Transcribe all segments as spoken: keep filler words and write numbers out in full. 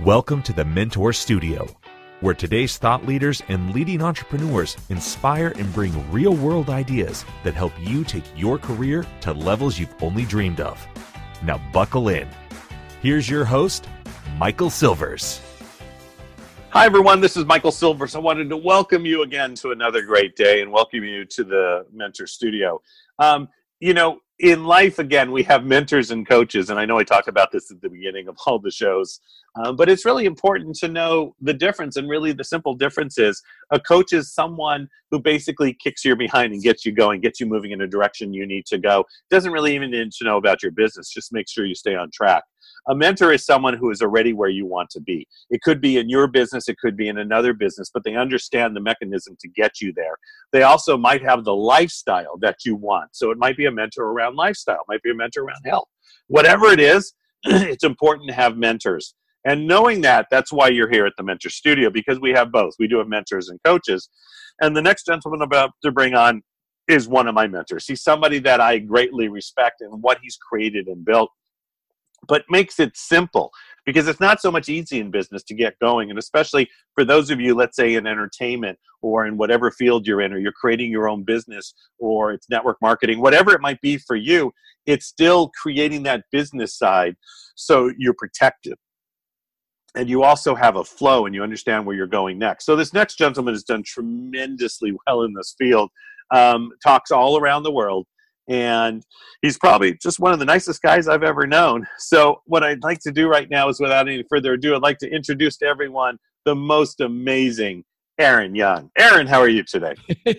Welcome to the Mentor Studio, where today's thought leaders and leading entrepreneurs inspire and bring real-world ideas that help you take your career to levels you've only dreamed of. Now buckle in. Here's your host, Michael Silvers. Hi, everyone. This is Michael Silvers. I wanted to welcome you again to another great day and welcome you to the Mentor Studio. Um, you know, in life, again, we have mentors and coaches, and I know I talked about this at the beginning of all the shows, um, but it's really important to know the difference, and really the simple difference is a coach is someone who basically kicks your behind and gets you going, gets you moving in a direction you need to go. Doesn't really even need to know about your business, just make sure you stay on track. A mentor is someone who is already where you want to be. It could be in your business, it could be in another business, but they understand the mechanism to get you there. They also might have the lifestyle that you want. So it might be a mentor around lifestyle, it might be a mentor around health. Whatever it is, it's important to have mentors. And knowing that, that's why you're here at the Mentor Studio, because we have both. We do have mentors and coaches. And the next gentleman I'm about to bring on is one of my mentors. He's somebody that I greatly respect and what he's created and built, but makes it simple, because it's not so much easy in business to get going. And especially for those of you, let's say in entertainment or in whatever field you're in, or you're creating your own business or it's network marketing, whatever it might be for you, it's still creating that business side so you're protected. And you also have a flow and you understand where you're going next. So this next gentleman has done tremendously well in this field, um, talks all around the world. And he's probably just one of the nicest guys I've ever known. So what I'd like to do right now is, without any further ado, I'd like to introduce to everyone the most amazing Aaron Young. Aaron, how are you today?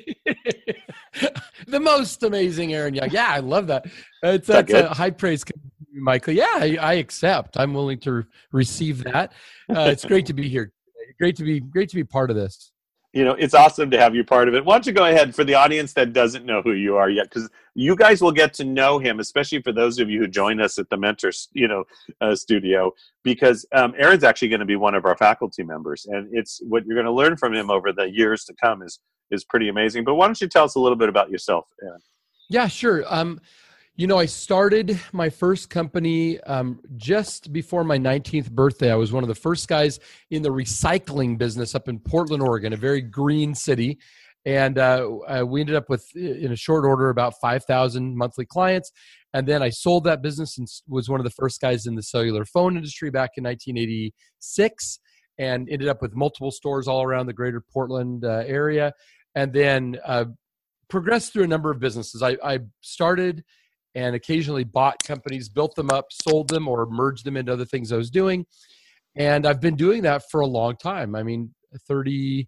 The most amazing Aaron Young. Yeah, I love that. It's, that's a high praise, Michael. Yeah, I, I accept. I'm willing to receive that. Uh, it's great to be here. Great to be great to be part of this. You know, it's awesome to have you part of it. Why don't you go ahead, for the audience that doesn't know who you are yet, because you guys will get to know him, especially for those of you who join us at the Mentor, you know, uh, Studio, because um, Aaron's actually going to be one of our faculty members, and it's what you're going to learn from him over the years to come is is pretty amazing. But why don't you tell us a little bit about yourself, Aaron? Yeah, sure. Um, you know, I started my first company um, just before my nineteenth birthday. I was one of the first guys in the recycling business up in Portland, Oregon, a very green city. And uh, uh, we ended up with, in a short order, about five thousand monthly clients. And then I sold that business and was one of the first guys in the cellular phone industry back in nineteen eighty-six, and ended up with multiple stores all around the greater Portland uh, area. And then uh, progressed through a number of businesses. I, I started and occasionally bought companies, built them up, sold them, or merged them into other things I was doing. And I've been doing that for a long time. I mean, thirty,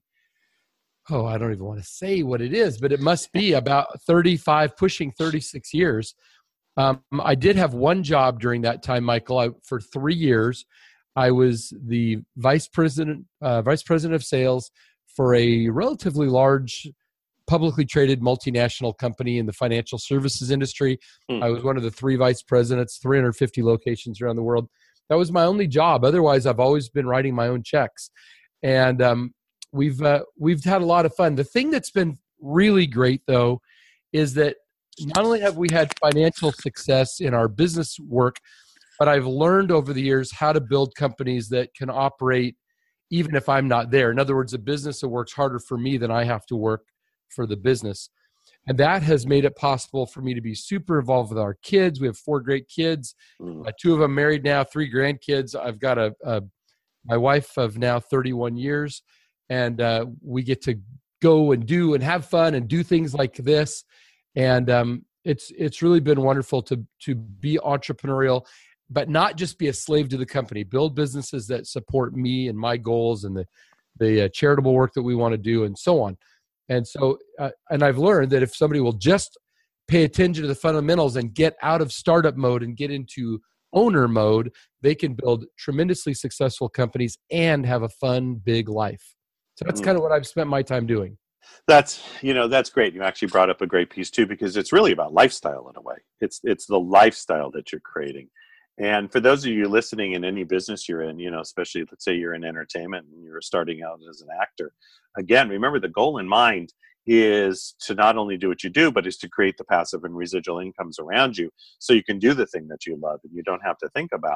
oh, I don't even want to say what it is, but it must be about thirty-five, pushing thirty-six years. Um, I did have one job during that time, Michael. I, for three years, I was the vice president, uh, vice president of sales for a relatively large publicly traded multinational company in the financial services industry. Hmm. I was one of the three vice presidents, three hundred fifty locations around the world. That was my only job. Otherwise, I've always been writing my own checks. And um, we've uh, we've had a lot of fun. The thing that's been really great, though, is that not only have we had financial success in our business work, but I've learned over the years how to build companies that can operate even if I'm not there. In other words, a business that works harder for me than I have to work for the business. And that has made it possible for me to be super involved with our kids. We have four great kids, uh, two of them married now, three grandkids. I've got a, a my wife of now thirty-one years, and uh, we get to go and do and have fun and do things like this. And um, it's it's really been wonderful to to be entrepreneurial, but not just be a slave to the company. Build businesses that support me and my goals and the the uh, charitable work that we want to do, and so on. And so, uh, and I've learned that if somebody will just pay attention to the fundamentals and get out of startup mode and get into owner mode, they can build tremendously successful companies and have a fun, big life. So that's mm. kind of what I've spent my time doing. That's, you know, that's great. You actually brought up a great piece too, because it's really about lifestyle in a way. It's, it's the lifestyle that you're creating. And for those of you listening in any business you're in, you know, especially let's say you're in entertainment and you're starting out as an actor, again, remember the goal in mind is to not only do what you do, but is to create the passive and residual incomes around you so you can do the thing that you love and you don't have to think about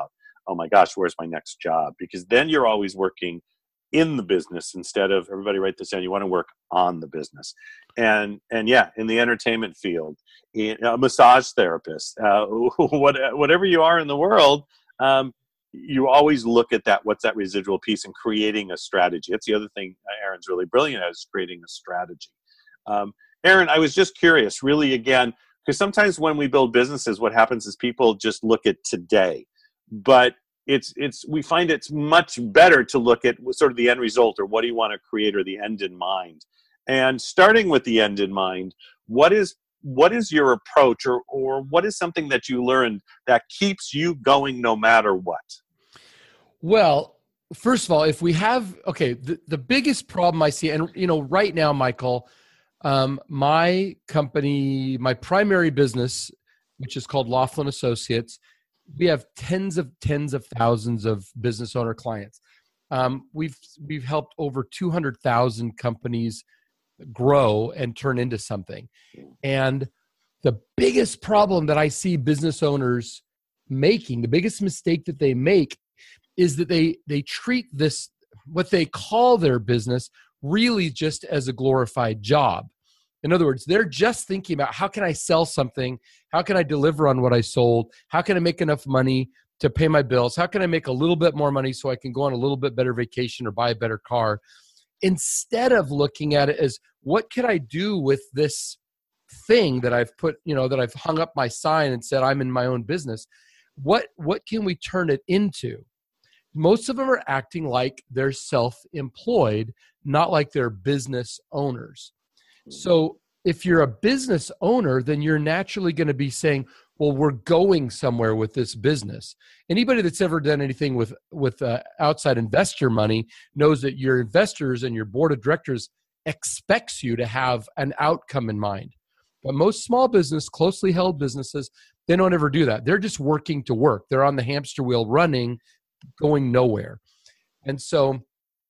oh my gosh, where's my next job? Because then you're always working in the business instead of, everybody write this down, you want to work on the business. And and yeah, in the entertainment field, a massage therapist, uh, what, whatever you are in the world, um, you always look at that, what's that residual piece, and creating a strategy. That's the other thing Aaron's really brilliant at, is creating a strategy. Um, Aaron, I was just curious, really, again, because sometimes when we build businesses, what happens is people just look at today. But it's it's we find it's much better to look at sort of the end result, or what do you want to create, or the end in mind. And starting with the end in mind, what is what is your approach, or or what is something that you learned that keeps you going no matter what? Well, first of all, if we have, okay, the, the biggest problem I see, and you know, right now, Michael, um, my company, my primary business, which is called Laughlin Associates, we have tens of tens of thousands of business owner clients. Um, we've we've helped over two hundred thousand companies grow and turn into something. And the biggest problem that I see business owners making, the biggest mistake that they make, is that they they treat this, what they call their business, really just as a glorified job. In other words, they're just thinking about, how can I sell something? How can I deliver on what I sold? How can I make enough money to pay my bills? How can I make a little bit more money so I can go on a little bit better vacation or buy a better car? Instead of looking at it as, what can I do with this thing that I've put, you know, that I've hung up my sign and said, I'm in my own business. What, what can we turn it into? Most of them are acting like they're self-employed, not like they're business owners. So if you're a business owner, then you're naturally going to be saying, well, we're going somewhere with this business. Anybody that's ever done anything with, with uh, outside investor money knows that your investors and your board of directors expects you to have an outcome in mind. But most small business, closely held businesses, they don't ever do that. They're just working to work. They're on the hamster wheel running, going nowhere. And so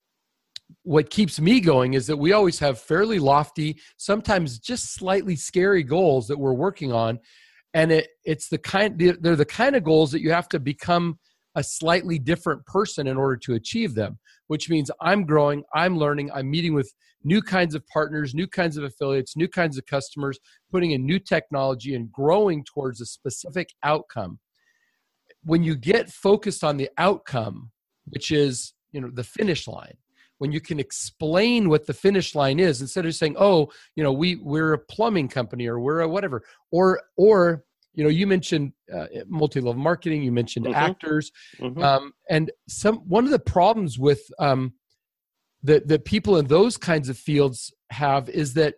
what keeps me going is that we always have fairly lofty, sometimes just slightly scary goals that we're working on. And it, it's the kind, they're the kind of goals that you have to become a slightly different person in order to achieve them, which means I'm growing, I'm learning, I'm meeting with new kinds of partners, new kinds of affiliates, new kinds of customers, putting in new technology and growing towards a specific outcome. When you get focused on the outcome, which is, you know, the finish line, when you can explain what the finish line is, instead of saying, oh, you know, we, we're a plumbing company, or we're a whatever, or, or, you know, you mentioned uh, multi-level marketing, you mentioned mm-hmm. actors. Mm-hmm. Um, and some, one of the problems with um, that, that people in those kinds of fields have is that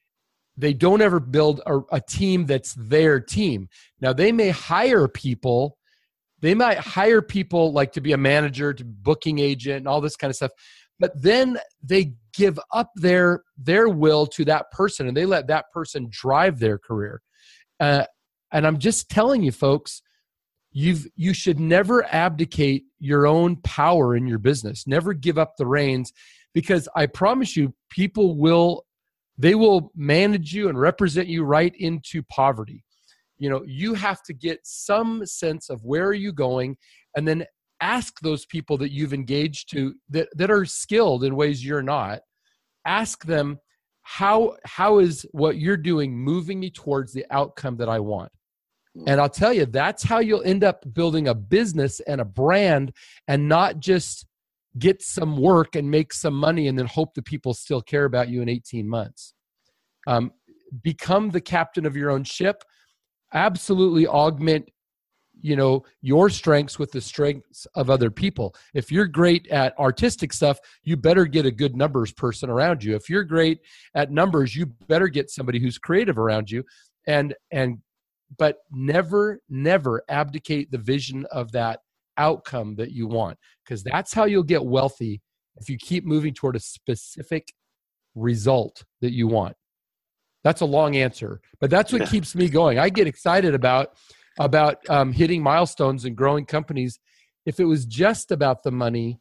they don't ever build a, a team that's their team. Now, they may hire people, they might hire people like to be a manager, to booking agent and all this kind of stuff. But then they give up their their will to that person, and they let that person drive their career. Uh, and I'm just telling you, folks, you've you should never abdicate your own power in your business. Never give up the reins, because I promise you, people will they will manage you and represent you right into poverty. You know, you have to get some sense of where are you going, and then ask those people that you've engaged to that, that are skilled in ways you're not. Ask them, how how is what you're doing moving me towards the outcome that I want? And I'll tell you, that's how you'll end up building a business and a brand, and not just get some work and make some money and then hope that people still care about you in eighteen months. Um, become the captain of your own ship. Absolutely augment, you know, your strengths with the strengths of other people. If you're great at artistic stuff, you better get a good numbers person around you. If you're great at numbers, you better get somebody who's creative around you. And, and, but never, never abdicate the vision of that outcome that you want, because that's how you'll get wealthy, if you keep moving toward a specific result that you want. That's a long answer, but that's what keeps me going. I get excited about about um, hitting milestones and growing companies. If it was just about the money,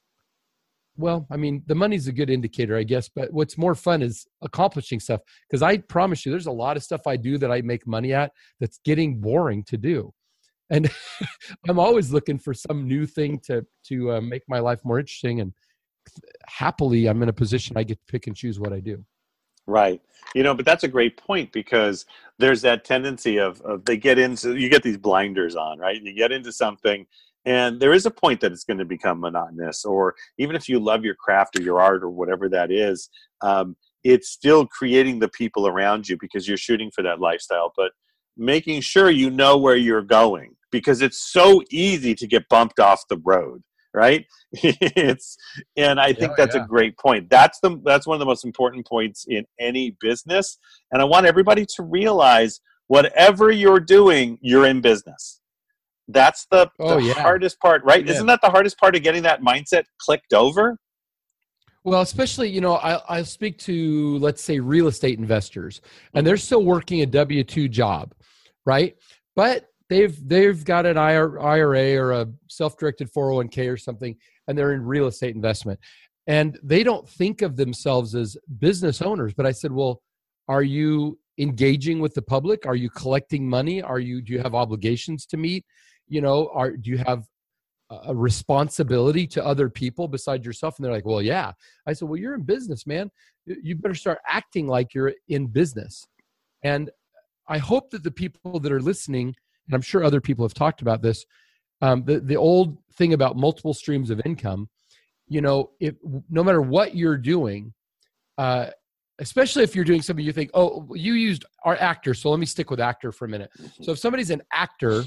well, I mean, the money's a good indicator, I guess, but what's more fun is accomplishing stuff. Because I promise you, there's a lot of stuff I do that I make money at that's getting boring to do. And I'm always looking for some new thing to to uh, make my life more interesting. And happily, I'm in a position I get to pick and choose what I do. Right. You know, but that's a great point, because there's that tendency of, of they get into, you get these blinders on, right? You get into something and there is a point that it's going to become monotonous, or even if you love your craft or your art or whatever that is, um, it's still creating the people around you because you're shooting for that lifestyle, but making sure you know where you're going, because it's so easy to get bumped off the road. Right. It's, and I think yeah, that's yeah. a great point. That's the, that's one of the most important points in any business. And I want everybody to realize whatever you're doing, you're in business. That's the, oh, the yeah. hardest part, right? Yeah. Isn't that the hardest part of getting that mindset clicked over? Well, especially, you know, I, I speak to, let's say, real estate investors, and they're still working a W two job, right? But They've they've got an I R A or a self-directed four oh one k or something, and they're in real estate investment. And they don't think of themselves as business owners. But I said, well, are you engaging with the public? Are you collecting money? Are you do you have obligations to meet? You know, are do you have a responsibility to other people besides yourself? And they're like, well, yeah. I said, well, you're in business, man. You better start acting like you're in business. And I hope that the people that are listening, and I'm sure other people have talked about this, um, the, the old thing about multiple streams of income, you know, if no matter what you're doing, uh, especially if you're doing something you think, oh, you used our actor, so let me stick with actor for a minute. So if somebody's an actor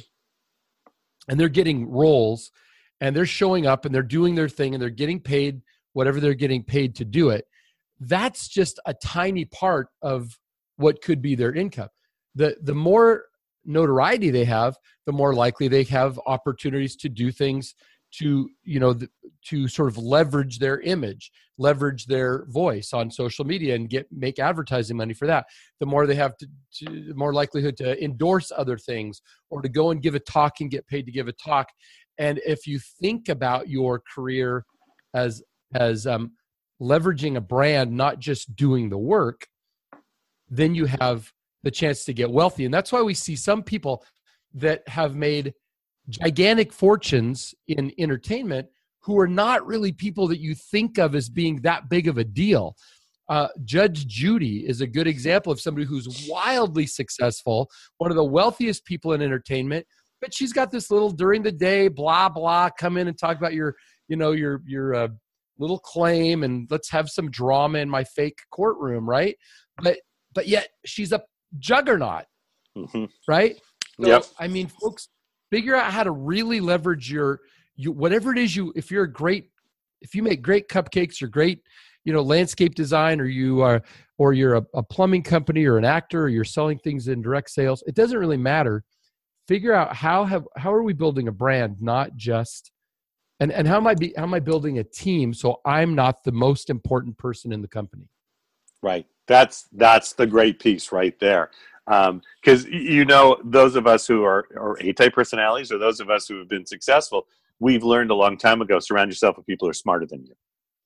and they're getting roles and they're showing up and they're doing their thing and they're getting paid whatever they're getting paid to do it, that's just a tiny part of what could be their income. The, the more notoriety they have, the more likely they have opportunities to do things to, you know, the, to sort of leverage their image, leverage their voice on social media and get, make advertising money for that. The more they have to, to the more likelihood to endorse other things or to go and give a talk and get paid to give a talk. And if you think about your career as, as um, leveraging a brand, not just doing the work, then you have the chance to get wealthy. And that's why we see some people that have made gigantic fortunes in entertainment who are not really people that you think of as being that big of a deal. Uh, Judge Judy is a good example of somebody who's wildly successful, one of the wealthiest people in entertainment, but she's got this little during the day, blah, blah, come in and talk about your, you know, your, your uh, little claim and let's have some drama in my fake courtroom. Right. But, but yet she's a juggernaut, mm-hmm. right? So, yep. I mean, folks, figure out how to really leverage your, you, whatever it is you, if you're a great, if you make great cupcakes or great, you know, landscape design, or you are, or you're a, a plumbing company or an actor, or you're selling things in direct sales, it doesn't really matter. Figure out how have, how are we building a brand, not just, and, and how am I be, how am I building a team so I'm not the most important person in the company? Right. That's that's the great piece right there. Because, um, you know, those of us who are, are A-type personalities, or those of us who have been successful, we've learned a long time ago, surround yourself with people who are smarter than you.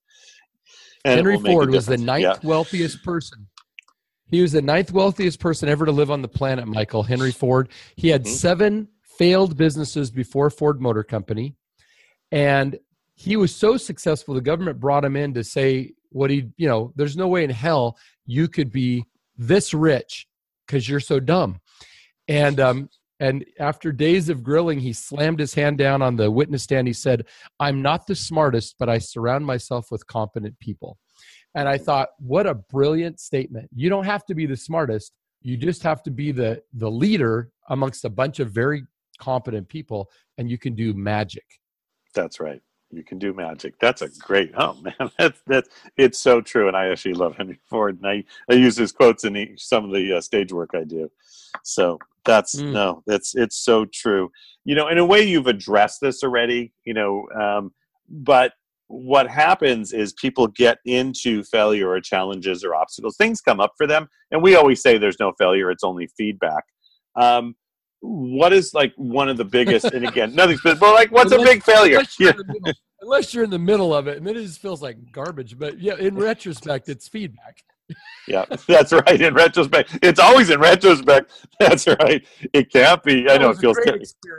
And Henry Ford was the ninth yeah. wealthiest person. He was the ninth wealthiest person ever to live on the planet, Michael. Henry Ford. He had mm-hmm. seven failed businesses before Ford Motor Company. And he was so successful, the government brought him in to say, what he, you know, there's no way in hell you could be this rich because you're so dumb. And um, and after days of grilling, he slammed his hand down on the witness stand. He said, I'm not the smartest, but I surround myself with competent people. And I thought, what a brilliant statement. You don't have to be the smartest. You just have to be the the leader amongst a bunch of very competent people, and you can do magic. That's right. You can do magic. That's a great, oh man, that's, that's, it's so true. And I actually love Henry Ford. And I, I use his quotes in the, some of the uh, stage work I do. So that's, mm. no, that's, it's so true. You know, in a way you've addressed this already, you know, um, but what happens is people get into failure or challenges or obstacles. Things come up for them. And we always say there's no failure. It's only feedback. Um, What is like one of the biggest, and again, nothing's been, but like, what's unless, a big failure? Unless you're, yeah. middle, unless you're in the middle of it, and then it just feels like garbage. But yeah, in retrospect, it's feedback. Yeah, that's right. In retrospect, it's always in retrospect. That's right. It can't be. I know it feels good.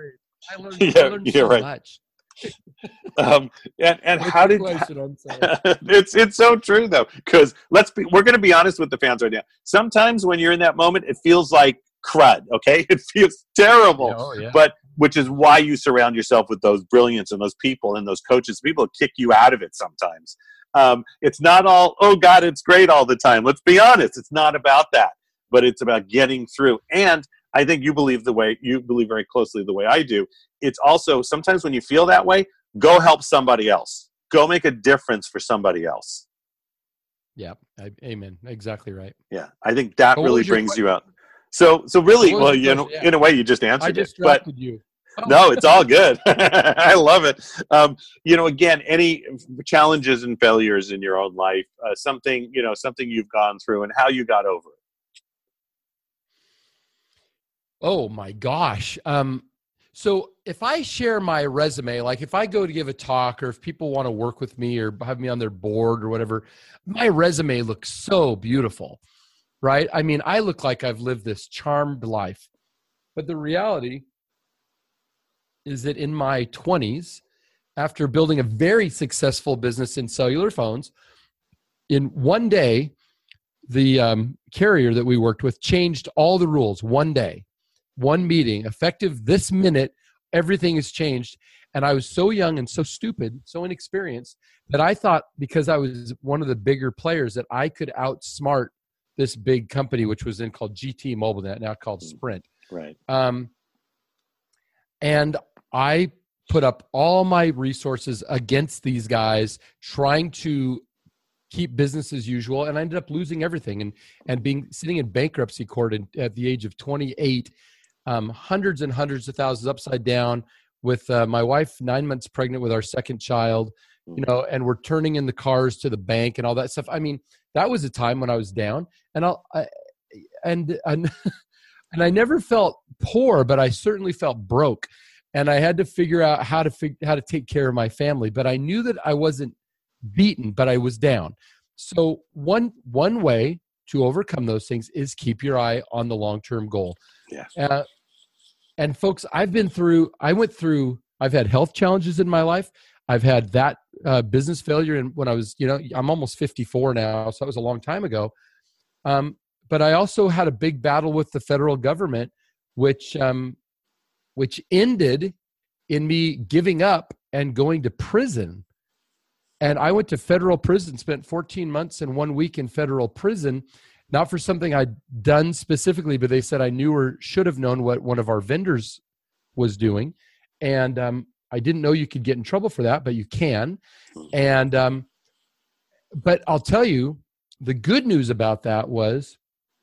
I learned, I Yeah, learned yeah, so right. much. Um, and and What's how your did question? I'm sorry. it's it's so true though, because let's be we're going to be honest with the fans right now. Sometimes when you're in that moment, it feels like crud. Okay, it feels terrible, Yeah, oh, yeah. but which is why you surround yourself with those brilliance and those people and those coaches. People kick you out of it sometimes. Um, it's not all, oh God, it's great all the time. Let's be honest. It's not about that, but it's about getting through. And I think you believe the way you believe very closely the way I do. It's also sometimes when you feel that way, go help somebody else. Go make a difference for somebody else. Yeah. I, amen. Exactly right. Yeah. I think that But really brings you out. So, so really, What was well, your you know, question? Yeah. in a way, you just answered I it. But distracted you. Oh. no, it's all good. I love it. Um, you know, again, any challenges and failures in your own life, uh, something, you know, something you've gone through and how you got over it. Oh my gosh. Um, so if I share my resume, like if I go to give a talk or if people want to work with me or have me on their board or whatever, my resume looks so beautiful, right? I mean, I look like I've lived this charmed life. But the reality is that in my twenties, after building a very successful business in cellular phones, in one day, the um, carrier that we worked with changed all the rules. One day, one meeting, effective this minute, everything has changed. And I was so young and so stupid, so inexperienced, that I thought because I was one of the bigger players that I could outsmart this big company, which was then called G T Mobile, now called Sprint. Right. Um, and I put up all my resources against these guys, trying to keep business as usual, and I ended up losing everything and and being sitting in bankruptcy court in, at the age of twenty-eight, um, hundreds and hundreds of thousands upside down, with uh, my wife nine months pregnant with our second child, you know, and we're turning in the cars to the bank and all that stuff. I mean, that was a time when I was down, and I'll I, and and and I never felt poor, but I certainly felt broke. And I had to figure out how to fig- how to take care of my family. But I knew that I wasn't beaten, but I was down. So one one way to overcome those things is keep your eye on the long-term goal. Yeah. Uh, and folks, I've been through. I went through. I've had health challenges in my life. I've had that uh, business failure, and when I was, you know, I'm almost fifty-four now, so that was a long time ago. Um, but I also had a big battle with the federal government, which. Um, which ended in me giving up and going to prison. And I went to federal prison, spent fourteen months and one week in federal prison, not for something I'd done specifically, but they said I knew or should have known what one of our vendors was doing. And um, I didn't know you could get in trouble for that, but you can. And, um, but I'll tell you, the good news about that was,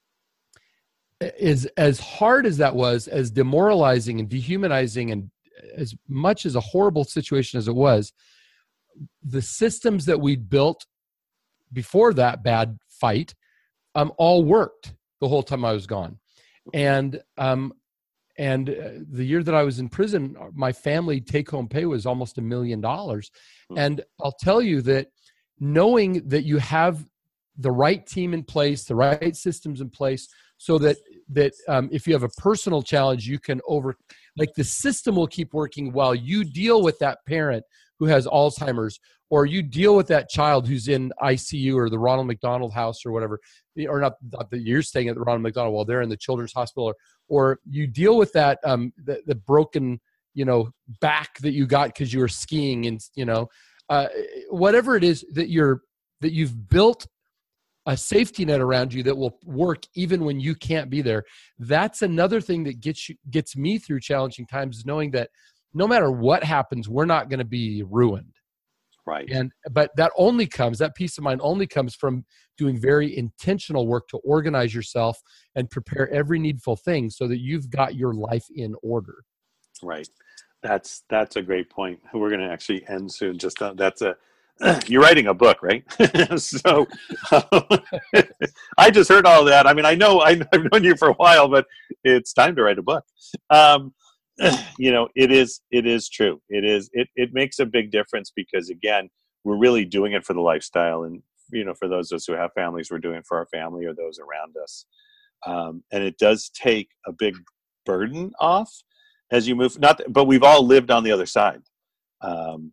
is as hard as that was, as demoralizing and dehumanizing, and as much as a horrible situation as it was, the systems that we'd built before that bad fight um, all worked the whole time I was gone. And um, and uh, the year that I was in prison, my family take-home pay was almost a million dollars. And I'll tell you that knowing that you have the right team in place, the right systems in place, so that that um, if you have a personal challenge, you can over, like the system will keep working while you deal with that parent who has Alzheimer's, or you deal with that child who's in I C U or the Ronald McDonald House or whatever, or not, not that you're staying at the Ronald McDonald while they're in the Children's Hospital, or, or you deal with that um, the, the broken, you know, back that you got because you were skiing, and you know, uh, whatever it is that you're that you've built a safety net around you that will work even when you can't be there. That's another thing that gets you, gets me through challenging times, is knowing that no matter what happens, we're not going to be ruined. Right. And, but that only comes, that peace of mind only comes from doing very intentional work to organize yourself and prepare every needful thing so that you've got your life in order. Right. That's, that's a great point. We're going to actually end soon. Just uh, that's a, you're writing a book, right? So um, I just heard all that. I mean, I know I, I've known you for a while, but it's time to write a book. Um, you know, it is, it is true. It is, it, it makes a big difference because again, we're really doing it for the lifestyle. And, you know, for those of us who have families, we're doing it for our family or those around us. Um, and it does take a big burden off. as you move. Not, but we've all lived on the other side. Um,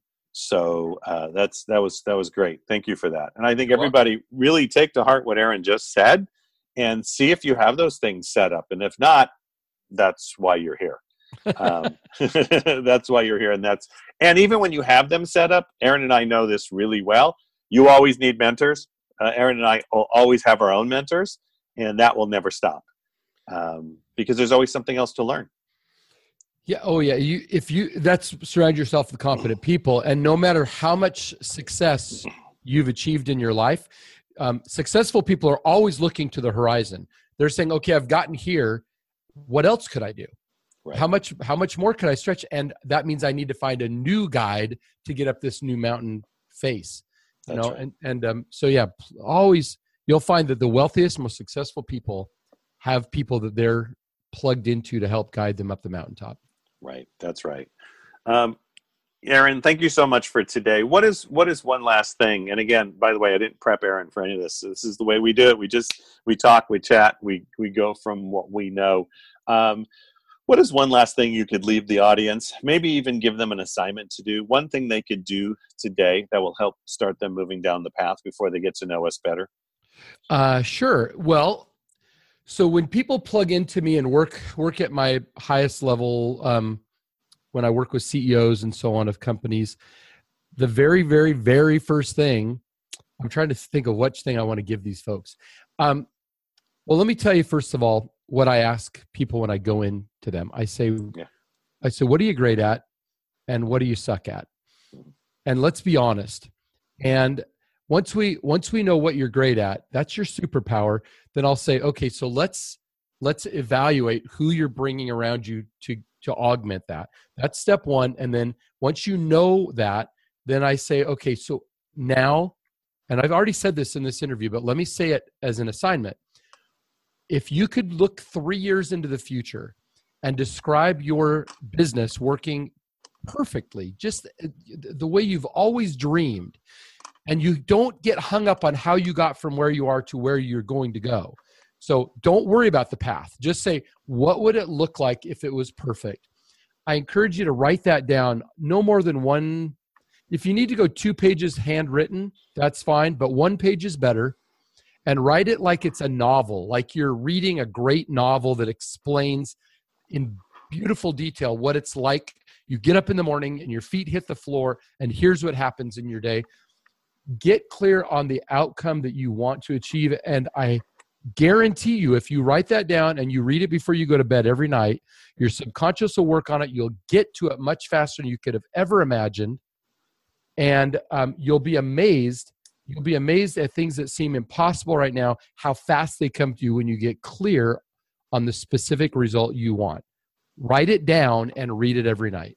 so uh, that's that was that was great. Thank you for that. And I think everybody really take to heart what Aaron just said, and see if you have those things set up. And if not, that's why you're here. um, that's why you're here. And that's, and even when you have them set up, Aaron and I know this really well. You always need mentors. Uh, Aaron and I will always have our own mentors, and that will never stop. Um, because there's always something else to learn. Yeah. Oh yeah. You, if you, that's surround yourself with competent people, and no matter how much success you've achieved in your life, um, successful people are always looking to the horizon. They're saying, okay, I've gotten here. What else could I do? Right. How much, how much more could I stretch? And that means I need to find a new guide to get up this new mountain face, you That's know? Right. And, and, um, so yeah, always, you'll find that the wealthiest, most successful people have people that they're plugged into to help guide them up the mountaintop. Right. That's right. Um, Aaron, thank you so much for today. What is, what is one last thing? And again, by the way, I didn't prep Aaron for any of this. This is the way we do it. We just, we talk, we chat, we, we go from what we know. Um, What is one last thing you could leave the audience, maybe even give them an assignment to do, one thing they could do today that will help start them moving down the path before they get to know us better? Uh, sure. Well, so when people plug into me and work work at my highest level, um, when I work with C E Os and so on of companies, the very, very, very first thing, I'm trying to think of which thing I want to give these folks. Um, well, let me tell you, first of all, what I ask people when I go in to them. I say, yeah. I say, what are you great at? And what do you suck at? And let's be honest. And once we, once we know what you're great at, that's your superpower. Then I'll say, okay, so let's, let's evaluate who you're bringing around you to, to augment that. That's step one. And then once you know that, then I say, okay, so now, and I've already said this in this interview, but let me say it as an assignment. If you could look three years into the future and describe your business working perfectly, just the way you've always dreamed, and you don't get hung up on how you got from where you are to where you're going to go. So don't worry about the path. Just say, what would it look like if it was perfect? I encourage you to write that down, no more than one. If you need to go two pages handwritten, that's fine, but one page is better. And write it like it's a novel, like you're reading a great novel that explains in beautiful detail what it's like. You get up in the morning and your feet hit the floor, and here's what happens in your day. Get clear on the outcome that you want to achieve. And I guarantee you, if you write that down and you read it before you go to bed every night, your subconscious will work on it. You'll get to it much faster than you could have ever imagined. And um, you'll be amazed. You'll be amazed at things that seem impossible right now, how fast they come to you when you get clear on the specific result you want. Write it down and read it every night.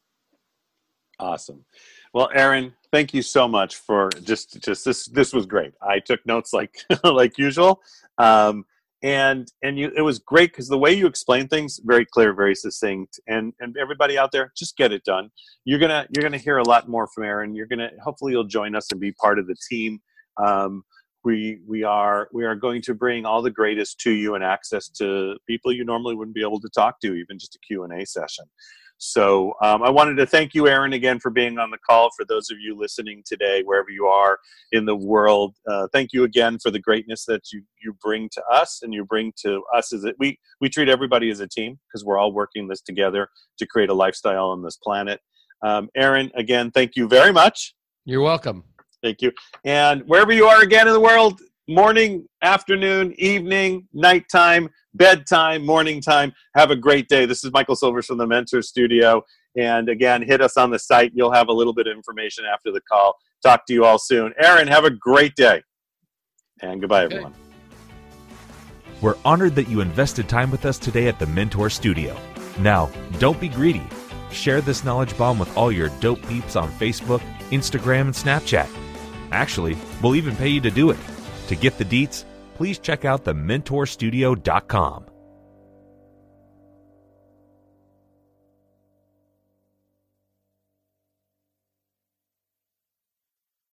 Awesome. Well, Aaron, thank you so much for just, just this, this was great. I took notes like, like usual. Um, and, and you, it was great because the way you explain things, very clear, very succinct, and, and everybody out there, just get it done. You're going to, you're going to hear a lot more from Aaron. You're going to, hopefully you'll join us and be part of the team. Um, we, we are, we are going to bring all the greatest to you and access to people you normally wouldn't be able to talk to, even just a Q and A session. So um, I wanted to thank you, Aaron, again for being on the call. For those of you listening today, wherever you are in the world, uh, thank you again for the greatness that you, you bring to us and you bring to us. As it, we, we treat everybody as a team because we're all working this together to create a lifestyle on this planet. Um, Aaron, again, thank you very much. You're welcome. Thank you. And wherever you are again in the world, morning, afternoon, evening, nighttime, bedtime, morning time, have a great day. This is Michael Silvers from the Mentor Studio. And again, hit us on the site. You'll have a little bit of information after the call. Talk to you all soon. Aaron, have a great day. And goodbye, okay. everyone. We're honored that you invested time with us today at the Mentor Studio. Now, don't be greedy. Share this knowledge bomb with all your dope peeps on Facebook, Instagram, and Snapchat. Actually, we'll even pay you to do it. To get the deets, please check out the mentor studio dot com.